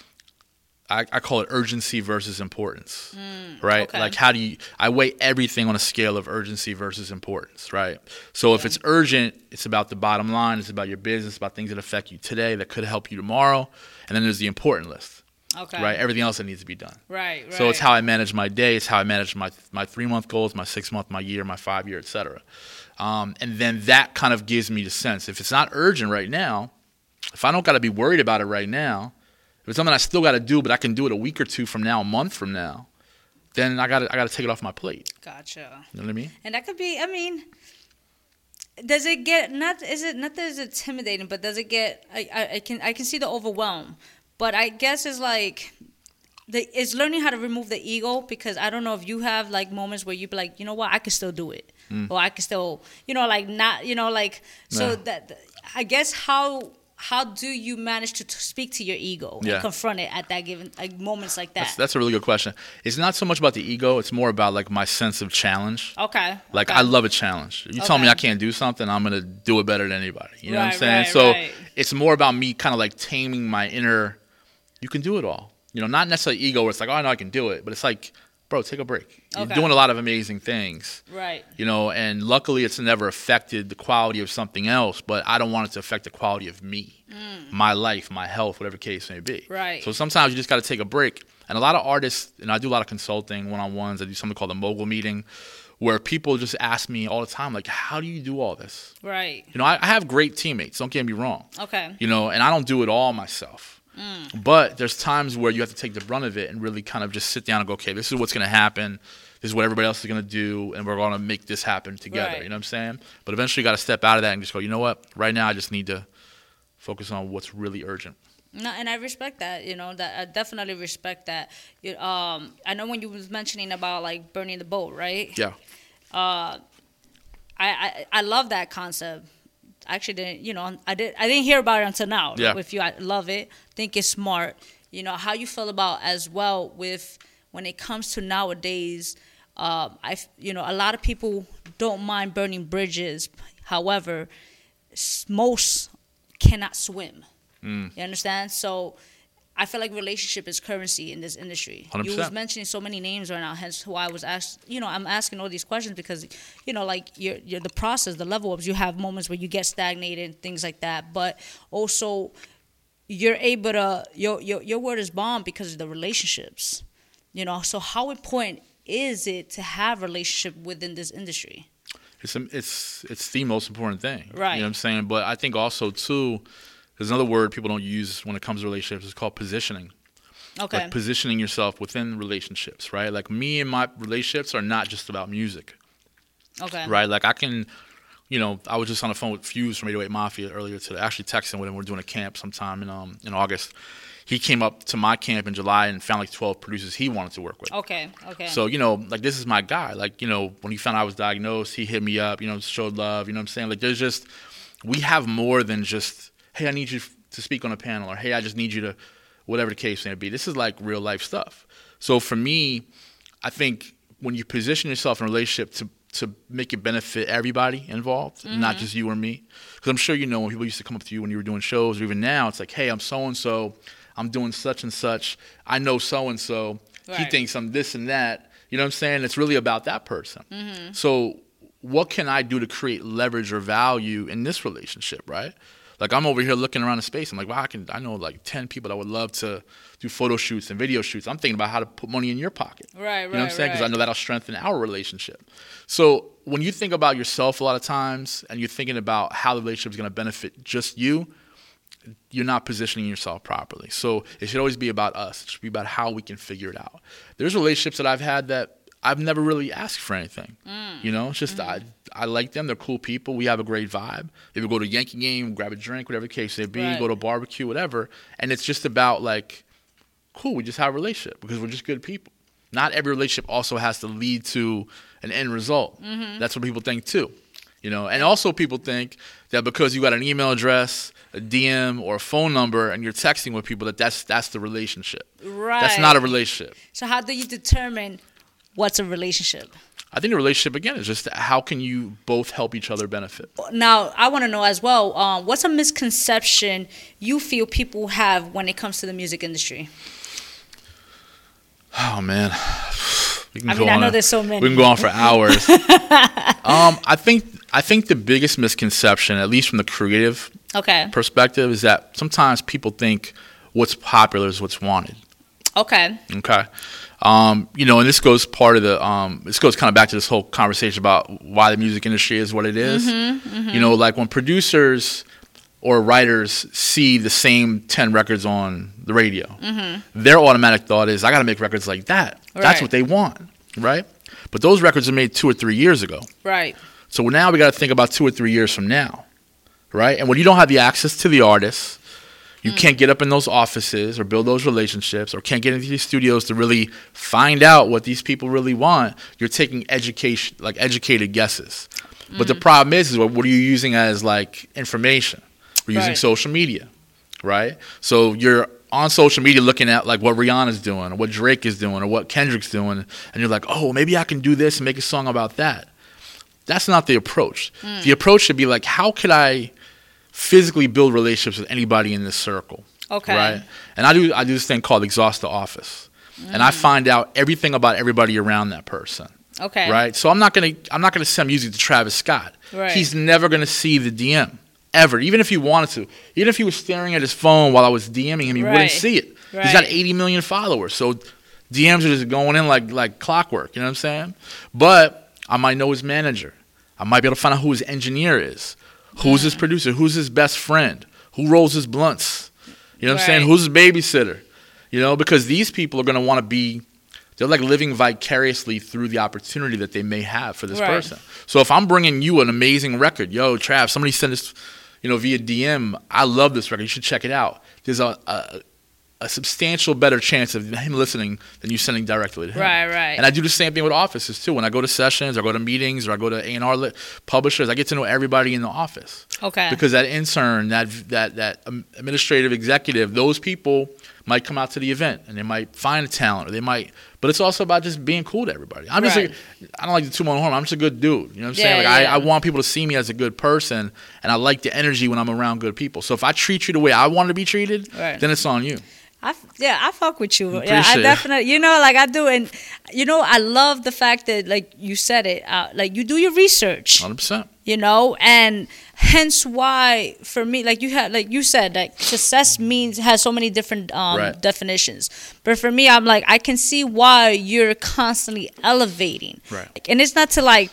I, I call it urgency versus importance, mm, right? Okay. Like how do you – I weigh everything on a scale of urgency versus importance, right? So yeah. if it's urgent, it's about the bottom line. It's about your business, about things that affect you today that could help you tomorrow. And then there's the important list. Okay. Right, everything else that needs to be done. Right, right. So it's how I manage my day. It's how I manage my my three month goals, my six month, my year, my five year, et cetera. Um, and then that kind of gives me the sense. If it's not urgent right now, if I don't got to be worried about it right now, if it's something I still got to do, but I can do it a week or two from now, a month from now, then I got I got to take it off my plate. Gotcha. You know what I mean? And that could be. I mean, does it get not? Is it not that it's intimidating, but does it get? I, I, I can I can see the overwhelm. But I guess it's like, the, it's learning how to remove the ego, because I don't know if you have like moments where you be like, you know what, I can still do it. Mm. Or I can still, you know, like not, you know, like, so yeah. that, I guess how, how do you manage to t- speak to your ego yeah. and confront it at that given, like moments like that? That's, that's a really good question. It's not so much about the ego. It's more about like my sense of challenge. Okay. Like okay. I love a challenge. If you okay. tell me I can't do something, I'm going to do it better than anybody. You know right, what I'm saying? Right, so right. it's more about me kind of like taming my inner, you can do it all. You know, not necessarily ego where it's like, oh, I know I can do it. But it's like, bro, take a break. You're okay. doing a lot of amazing things. Right. You know, and luckily it's never affected the quality of something else, but I don't want it to affect the quality of me, mm. my life, my health, whatever case may be. Right. So sometimes you just got to take a break. And a lot of artists, and I do a lot of consulting, one-on-ones. I do something called a mogul meeting, where people just ask me all the time, like, how do you do all this? Right. You know, I, I have great teammates. Don't get me wrong. Okay. You know, and I don't do it all myself. Mm. But there's times where you have to take the brunt of it and really kind of just sit down and go, okay, this is what's going to happen. This this is what everybody else is going to do, and we're going to make this happen together. Right. You know what I'm saying? But eventually you got to step out of that and just go, you know what? Right now I just need to focus on what's really urgent. No, and I respect that. You know, that I definitely respect that. You, um, I know when you was mentioning about like burning the boat, right? Yeah. Uh, I, I I love that concept. I actually didn't, you know, I did I didn't hear about it until now. Yeah. With you, I love it. Think it's smart. You know how you feel about as well with when it comes to nowadays. Um, I you know a lot of people don't mind burning bridges. However, s- most cannot swim. Mm. You understand? So I feel like relationship is currency in this industry. one hundred percent. You was mentioning so many names right now, hence who I was asked. You know, I'm asking all these questions because, you know, like you're, you're the process, the level ups. You have moments where you get stagnated, things like that. But also, you're able to your your your word is bomb because of the relationships. You know, so how important is it to have relationship within this industry? It's it's it's the most important thing. Right. You know what I'm saying? But I think also too, there's another word people don't use when it comes to relationships. It's called positioning. Okay. Like positioning yourself within relationships, right? Like me and my relationships are not just about music, Okay. right? Like I can, you know, I was just on the phone with Fuse from eight oh eight Mafia earlier today. Actually texting with him. We're doing a camp sometime in um in August. He came up to my camp in July and found like twelve producers he wanted to work with. Okay. Okay. So, you know, like this is my guy. Like, you know, when he found out I was diagnosed, he hit me up, you know, showed love, you know what I'm saying? Like there's just, we have more than just, hey, I need you to speak on a panel, or hey, I just need you to, whatever the case may be. This is like real life stuff. So for me, I think when you position yourself in a relationship to to make it benefit everybody involved, mm-hmm. not just you or me. Because I'm sure you know when people used to come up to you when you were doing shows, or even now, it's like, hey, I'm so-and-so, I'm doing such and such, I know so-and-so, right. he thinks I'm this and that. You know what I'm saying? It's really about that person. Mm-hmm. So what can I do to create leverage or value in this relationship, right? Like I'm over here looking around the space. I'm like, wow, I can. I know like ten people that would love to do photo shoots and video shoots. I'm thinking about how to put money in your pocket. Right, right, You know what I'm saying? Because right. I know that'll strengthen our relationship. So when you think about yourself a lot of times and you're thinking about how the relationship is going to benefit just you, you're not positioning yourself properly. So it should always be about us. It should be about how we can figure it out. There's relationships that I've had that I've never really asked for anything. Mm. You know, it's just mm. I I like them. They're cool people. We have a great vibe. Maybe go to a Yankee game, grab a drink, whatever the case may be, right. go to a barbecue, whatever. And it's just about like, cool, we just have a relationship because we're just good people. Not every relationship also has to lead to an end result. Mm-hmm. That's what people think too. You know, and also people think that because you got an email address, a D M, or a phone number, and you're texting with people, that that's that's the relationship. Right. That's not a relationship. So how do you determine what's a relationship? I think a relationship, again, is just how can you both help each other benefit. Now, I want to know as well, um, what's a misconception you feel people have when it comes to the music industry? Oh, man. We can I go mean, I on know a, there's so many. We can go on for hours. um, I think I think the biggest misconception, at least from the creative okay. perspective, is that sometimes people think what's popular is what's wanted. Okay. Okay. Um, you know, and this goes part of the, um, this goes kind of back to this whole conversation about why the music industry is what it is. Mm-hmm, mm-hmm. You know, like when producers or writers see the same ten records on the radio, mm-hmm. their automatic thought is, I got to make records like that. Right. That's what they want, right? But those records are made two or three years ago. Right. So now we got to think about two or three years from now, right? And when you don't have the access to the artists, you mm. can't get up in those offices or build those relationships, or can't get into these studios to really find out what these people really want. You're taking education, like educated guesses. Mm. But the problem is, is what, what are you using as like information? We're using right. social media, right? So you're on social media looking at like what Rihanna's doing, or what Drake is doing, or what Kendrick's doing, and you're like, oh, maybe I can do this and make a song about that. That's not the approach. Mm. The approach should be like, how could I physically build relationships with anybody in this circle? Okay. Right? And I do I do this thing called Exhaust the Office. Mm. And I find out everything about everybody around that person. Okay. Right? So I'm not gonna I'm not gonna send music to Travis Scott. Right. He's never gonna see the D M. Ever. Even if he wanted to. Even if he was staring at his phone while I was DMing him, he right. wouldn't see it. Right. He's got eighty million followers. So D Ms are just going in like like clockwork, you know what I'm saying? But I might know his manager. I might be able to find out who his engineer is. Who's his producer? Who's his best friend? Who rolls his blunts? You know what right. I'm saying? Who's his babysitter? You know, because these people are going to want to be They're like living vicariously through the opportunity that they may have for this Right. person. So if I'm bringing you an amazing record, yo, Trav, somebody sent this, you know, via D M. I love this record. You should check it out. There's a a, a substantial better chance of him listening than you sending directly to him. Right, right. And I do the same thing with offices too. When I go to sessions, or go to meetings, or I go to A and R li- publishers, I get to know everybody in the office. Okay. Because that intern, that that that um, administrative executive, those people might come out to the event and they might find a talent, or they might. But it's also about just being cool to everybody. I'm just, Right. like, I don't like to toot my own horn. I'm just a good dude. You know what I'm Yeah, saying? Like yeah. I, I want people to see me as a good person, and I like the energy when I'm around good people. So if I treat you the way I want to be treated, Right. then it's on you. I, yeah, I fuck with you. Yeah, I Appreciate it. definitely, you know, like I do. And, you know, I love the fact that, like you said it, uh, like you do your research, one hundred percent. you know, and hence why, for me, like you had, like you said, like success means, has so many different um, Right. definitions. But for me, I'm like, I can see why you're constantly elevating. Right. Like, and it's not to like,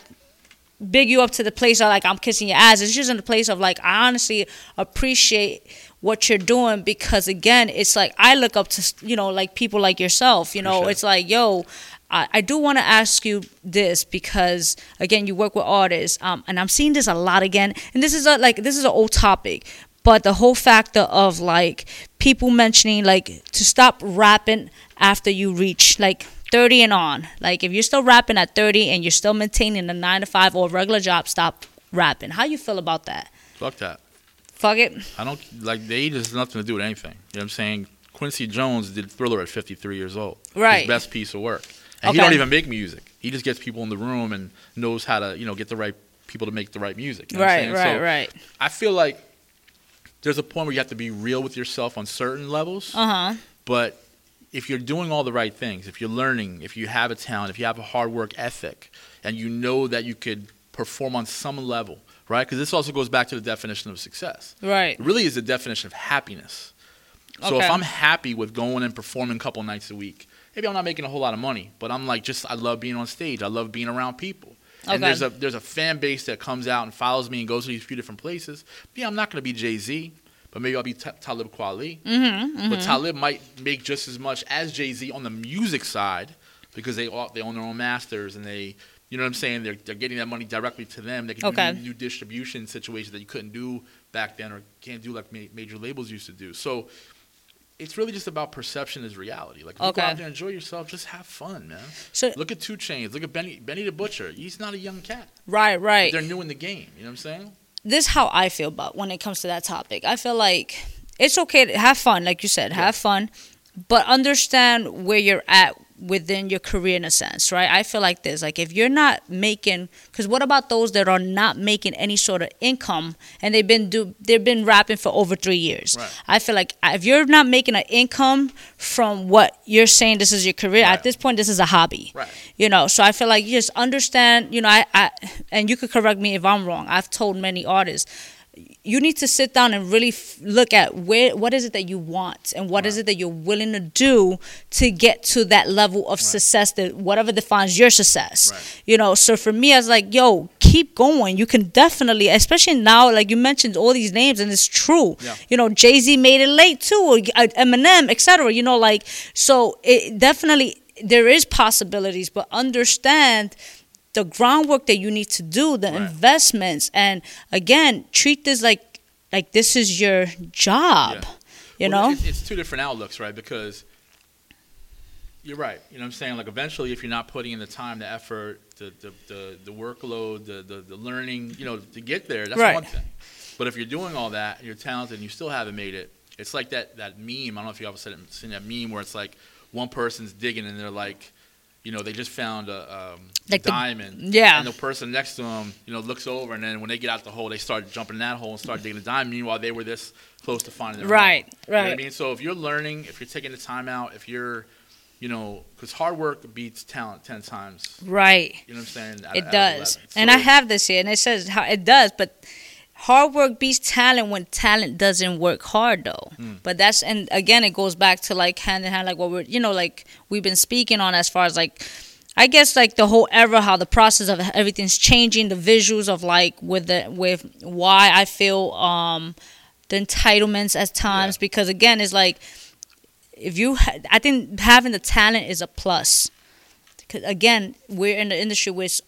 big you up to the place of like I'm kissing your ass. It's just in the place of like I honestly appreciate what you're doing, because again, it's like I look up to, you know, like people like yourself, you know. Appreciate it. It's like, yo, I, I do want to ask you this, because again, you work with artists, um, and I'm seeing this a lot again, and this is a like this is an old topic, but the whole factor of like people mentioning like to stop rapping after you reach like thirty and on. Like if you're still rapping at thirty and you're still maintaining a nine to five or a regular job, stop rapping. How you feel about that? Fuck that. Fuck it. I don't like the age has nothing to do with anything. You know what I'm saying? Quincy Jones did Thriller at fifty-three years old. Right. His best piece of work. And Okay. he don't even make music. He just gets people in the room and knows how to, you know, get the right people to make the right music. You know what I'm Right, saying? right, So right. I feel like there's a point where you have to be real with yourself on certain levels. Uh huh. But if you're doing all the right things, if you're learning, if you have a talent, if you have a hard work ethic, and you know that you could perform on some level, right? Because this also goes back to the definition of success. Right. It really is the definition of happiness. So Okay. if I'm happy with going and performing a couple nights a week, maybe I'm not making a whole lot of money, but I'm like just I love being on stage. I love being around people. And Okay. there's a there's a fan base that comes out and follows me and goes to these few different places. Yeah, I'm not going to be Jay-Z, but maybe I'll be Ta- Talib Kweli. Mm-hmm, But Talib might make just as much as Jay-Z on the music side, because they all, they own their own masters, and they, you know what I'm saying, they're, they're getting that money directly to them. They can Okay. do new distribution situations that you couldn't do back then, or can't do like ma- major labels used to do. So it's really just about perception as reality. Like if you Okay. go out there and enjoy yourself, just have fun, man. So Look at Two Chainz. Look at Benny Benny the Butcher. He's not a young cat. right, right. They're new in the game. You know what I'm saying? This is how I feel about when it comes to that topic. I feel like it's okay to have fun, like you said, have fun, but understand where you're at within your career in a sense, right? I feel like this, like if you're not making, because what about those that are not making any sort of income and they've been do they've been rapping for over three years? Right. I feel like if you're not making an income from what you're saying this is your career, Right. at this point this is a hobby. Right. You know, so I feel like you just understand, you know, I, I and you could correct me if I'm wrong. I've told many artists, you need to sit down and really f- look at where what is it that you want and what is Right. it that you're willing to do to get to that level of success, that whatever defines your success. Right. You know, so for me, I was like, yo, keep going. You can definitely, especially now, like you mentioned all these names, and it's true. Yeah. You know, Jay-Z made it late too, or uh, Eminem, et cetera. You know, like, so it definitely, there is possibilities, but understand the groundwork that you need to do, the Right. investments, and again, treat this like like this is your job. Yeah. You Well, know? it's, it's two different outlooks, right? Because you're right. You know what I'm saying? Like eventually, if you're not putting in the time, the effort, the the, the, the workload, the, the the learning, you know, to get there, that's Right. one thing. But if you're doing all that, and you're talented, and you still haven't made it, it's like that that meme. I don't know if you ever seen, it, seen that meme where it's like one person's digging and they're like, you know, they just found a, um, Like a the- diamond. yeah. And the person next to them, you know, looks over, and then when they get out the hole, they start jumping in that hole and start digging the diamond. Meanwhile, they were this close to finding their Right, home. You know what I right. mean? So if you're learning, if you're taking the time out, if you're, you know, because hard work beats talent ten times. Right. You know what I'm saying? At- It at does. eleven. And So- I have this here, and it says how it does, but hard work beats talent when talent doesn't work hard, though. Mm. But that's, and again, it goes back to like hand in hand, like what we're, you know, like we've been speaking on as far as like, I guess like the whole era, how the process of everything's changing, the visuals of like with the, with why I feel um the entitlements at times, Yeah. because again, it's like, if you, ha- I think having the talent is a plus. 'cause again, we're in the industry where it's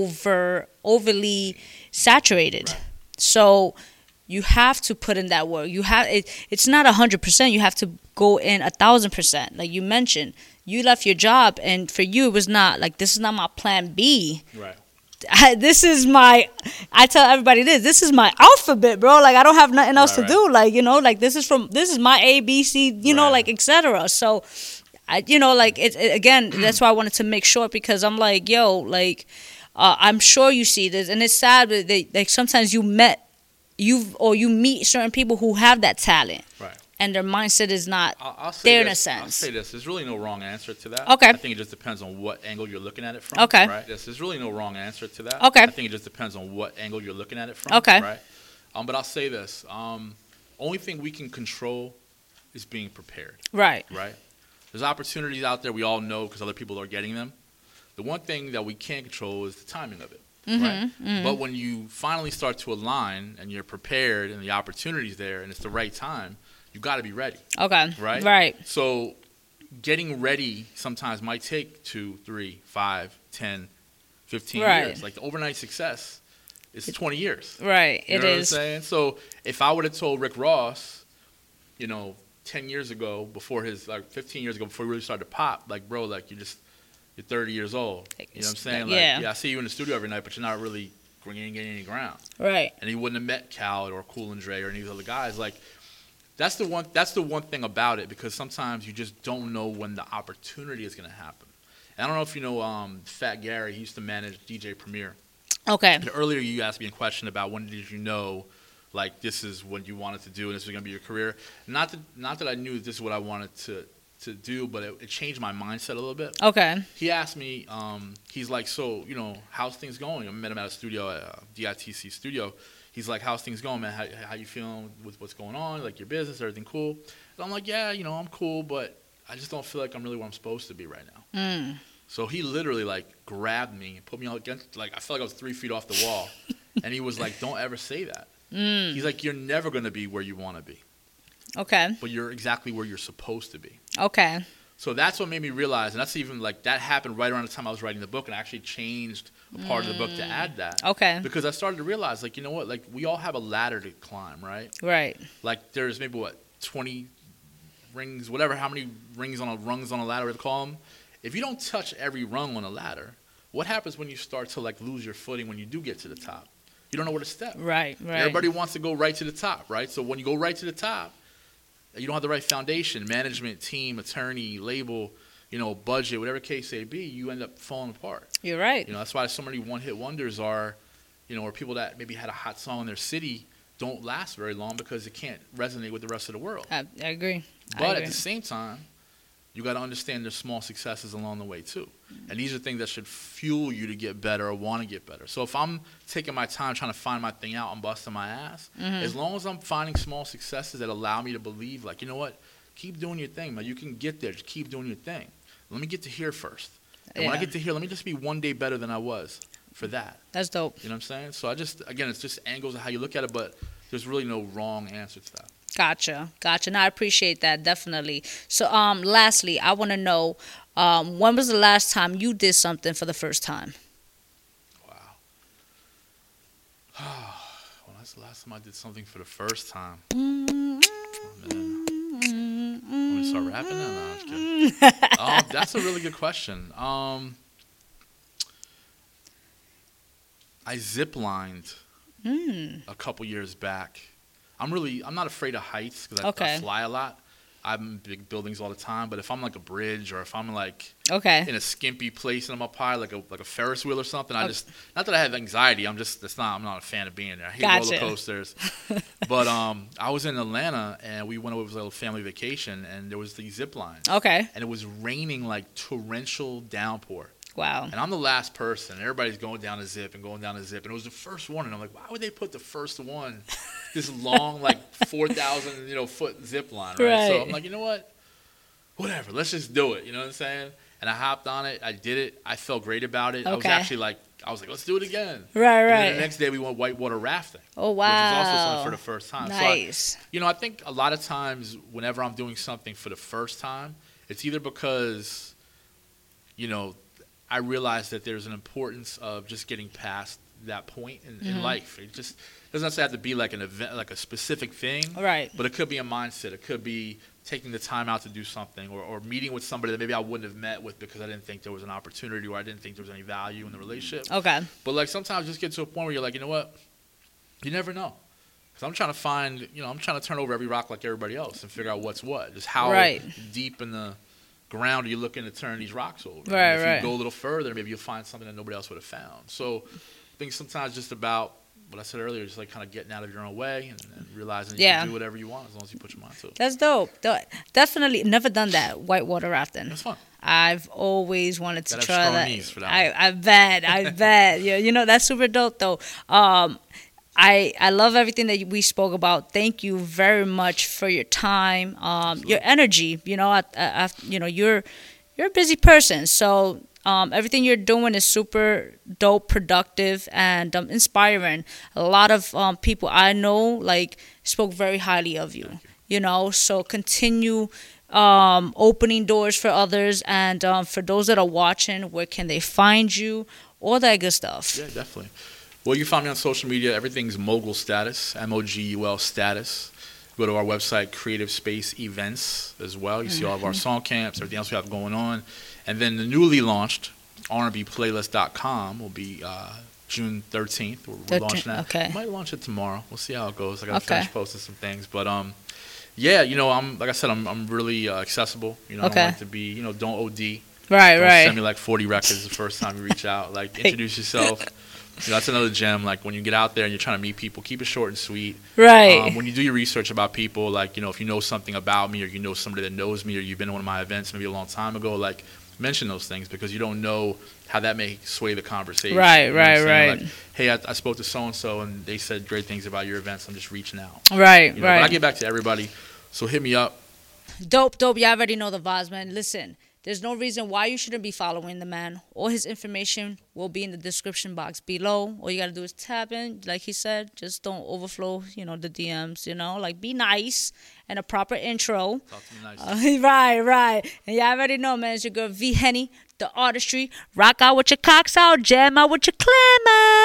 over overly saturated. Right. So you have to put in that work. You have it. It's not a hundred percent. You have to go in a thousand percent. Like you mentioned, you left your job, and for you, it was not like this is not my plan B. Right. I, this is my. I tell everybody this. This is my alphabet, bro. Like I don't have nothing else Right, to right. do. Like you know, like this is from this is my A B C. You know, Right. like et cetera. So, I you know like it, it again. That's why I wanted to make sure because I'm like yo like. Uh, I'm sure you see this, and it's sad that they like sometimes you met, you or you meet certain people who have that talent, Right. and their mindset is not I'll, I'll say there in a this, I'll sense. say this. There's really no wrong answer to that. Okay. I think it just depends on what angle you're looking at it from. Okay. Right. There's, there's really no wrong answer to that. Okay. I think it just depends on what angle you're looking at it from. Okay. Right. Um, but I'll say this. Um, only thing we can control is being prepared. Right. Right. There's opportunities out there we all know because other people are getting them. The one thing that we can't control is the timing of it. Mm-hmm, Right. mm-hmm. But when you finally start to align and you're prepared and the opportunity's there and it's the right time, you got to be ready. Okay. Right? Right. So getting ready sometimes might take two, three, five, ten, fifteen Right. years. Like the overnight success is twenty years. Right. You It know is. what I'm saying? So if I would have told Rick Ross, you know, ten years ago, before his, like fifteen years ago, before he really started to pop, like, bro, like, you just, you're thirty years old. You know what I'm saying? Like, Yeah. yeah, I see you in the studio every night, but you're not really gaining any ground. Right. And he wouldn't have met Khaled or Cool and Dre or any of the other guys. Like, that's the one. That's the one thing about it, because sometimes you just don't know when the opportunity is going to happen. And I don't know if you know um, Fat Gary. He used to manage D J Premier. Okay. And earlier you asked me a question about when did you know, like, this is what you wanted to do and this was going to be your career. Not that not that I knew this is what I wanted to to do, but it, it changed my mindset a little bit. Okay. He asked me, um, he's like, so, you know, how's things going? I met him at a studio, at uh, D I T C studio. He's like, how's things going, man? How, how you feeling with what's going on? Like, your business, everything cool? And I'm like, yeah, you know, I'm cool, but I just don't feel like I'm really where I'm supposed to be right now. Mm. So he literally, like, grabbed me and put me on against, like, I felt like I was three feet off the wall. And he was like, don't ever say that. Mm. He's like, you're never going to be where you want to be, Okay. but you're exactly where you're supposed to be. Okay. So that's what made me realize, and that's even like that happened right around the time I was writing the book, and I actually changed a part of the book to add that. Okay. Because I started to realize, like, you know what, like, we all have a ladder to climb, right? Right. Like, there's maybe what twenty rings, whatever, how many rings on a rungs on a ladder to call them. If you don't touch every rung on a ladder, what happens when you start to like lose your footing when you do get to the top? You don't know where to step. Right. Right. Everybody wants to go right to the top, right? So when you go right to the top, you don't have the right foundation, management, team, attorney, label, you know, budget, whatever case may be, you end up falling apart. You're right. You know, that's why so many one-hit wonders are, you know, or people that maybe had a hot song in their city don't last very long because it can't resonate with the rest of the world. I, I agree. I But agree. at the same time, you got to understand there's small successes along the way too. And these are things that should fuel you to get better or want to get better. So if I'm taking my time trying to find my thing out and busting my ass, Mm-hmm. as long as I'm finding small successes that allow me to believe, like, you know what, keep doing your thing, man. You can get there. Just keep doing your thing. Let me get to here first. And when I Yeah. get to here, let me just be one day better than I was for that. That's dope. You know what I'm saying? So I just, again, it's just angles of how you look at it, but there's really no wrong answer to that. Gotcha, gotcha. No, I appreciate that definitely. So, um, lastly, I want to know, um, when was the last time you did something for the first time? Wow. Well, that's the last time I did something for the first time. Oh, man. Want me to start rapping now? No, I'm just kidding. um, that's a really good question. Um, I zip-lined Mm. a couple years back. I'm really, I'm not afraid of heights because I, Okay. I fly a lot. I'm in big buildings all the time. But if I'm like a bridge or if I'm like Okay. in a skimpy place and I'm up high, like a like a Ferris wheel or something, I Okay. just, not that I have anxiety. I'm just, that's not, I'm not a fan of being there. I hate Gotcha. roller coasters. But um, I was in Atlanta and we went over, it was a little family vacation, and there was the zip line. Okay. And it was raining like torrential downpour. Wow. And I'm the last person. Everybody's going down a zip and going down a zip. And it was the first one. And I'm like, why would they put the first one, this long, like four thousand, you know, foot zip line, right? So Right. I'm like, you know what? Whatever. Let's just do it. You know what I'm saying? And I hopped on it. I did it. I felt great about it. I was Okay. actually like, I was like, let's do it again. Right, And then right. the next day we went whitewater rafting. Oh, Which was also wow. something for the first time. Nice. So I, you know, I think a lot of times whenever I'm doing something for the first time, it's either because, you know, I realized that there's an importance of just getting past that point in, mm-hmm. in life. It just doesn't necessarily have to be like an event, like a specific thing. Right. But it could be a mindset. It could be taking the time out to do something, or, or meeting with somebody that maybe I wouldn't have met with because I didn't think there was an opportunity, or I didn't think there was any value in the relationship. Okay. But like sometimes just get to a point where you're like, you know what? You never know. Because I'm trying to find, you know, I'm trying to turn over every rock like everybody else and figure out what's what. Just how right. deep in the ground are you looking to turn these rocks over? Right, and if right. you go a little further, maybe you'll find something that nobody else would have found. So I think sometimes just about what I said earlier, just like kind of getting out of your own way and, and realizing you yeah. can do whatever you want as long as you put your mind to it. That's dope. Definitely never done that, whitewater rafting. That's fun. I've always wanted to Gotta try have strong that. knees for that I, I bet. I bet. Yeah, you know, that's super dope though. Um, I, I love everything that we spoke about. Thank you very much for your time, um, your energy. You know, I, I, you know, you're you're a busy person, so um, everything you're doing is super dope, productive, and um, inspiring. A lot of um, people I know like spoke very highly of you. You. you know, so continue um, opening doors for others, and um, for those that are watching, where can they find you? All that good stuff. Yeah, definitely. Well, you find me on social media. Everything's Mogul Status, M O G U L Status. Go to our website, Creative Space Events, as well. You mm-hmm. see all of our song camps, everything else we have going on. And then the newly launched R and B playlist dot com will be uh, June thirteenth. We're, we're launching that. Okay. We might launch it tomorrow. We'll see how it goes. I got to okay. finish posting some things. But, um, yeah, you know, I'm like I said, I'm I'm really uh, accessible. You know, okay. I don't like to be, you know, don't O D. Right, don't right. Send me like forty records the first time you reach out. Like, introduce yourself. You know, that's another gem. Like, when you get out there and you're trying to meet people, keep it short and sweet. Right. Um, when you do your research about people, like, you know, if you know something about me, or you know somebody that knows me, or you've been to one of my events maybe a long time ago, like, mention those things, because you don't know how that may sway the conversation. Right, you know right, right. Like, hey, I, I spoke to so-and-so, and they said great things about your events. I'm just reaching out. Right, you know, right. But I get back to everybody, so hit me up. Dope, dope. You already know the vibes, man. Listen. There's no reason why you shouldn't be following the man. All his information will be in the description box below. All you got to do is tap in, like he said. Just don't overflow, you know, the D Ms, you know. Like, be nice and a proper intro. Talk to me nice. Uh, right, right. And you already know, man. It's your girl, V. Henny, the artistry. Rock out with your cocks out. Jam out with your clamor.